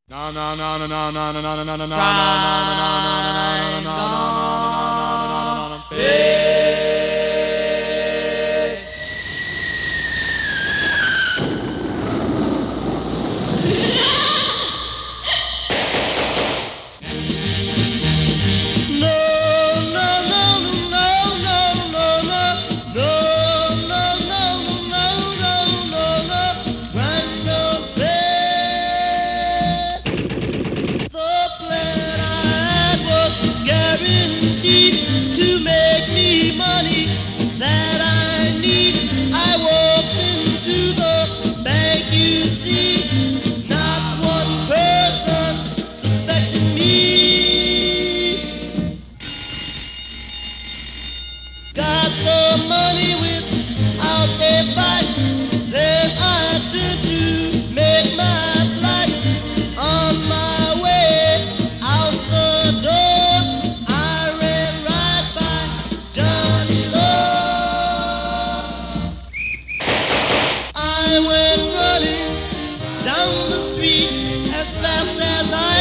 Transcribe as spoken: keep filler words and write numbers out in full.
No, no, no, no, no, no, no, no, no, no, no, no, no, no, no, no, no, Grind no, on. no, no, Hey. Got the money without a fight. Then I turn to make my flight. On my way out the door, I ran right by Johnny Law. I went running down the street as fast as I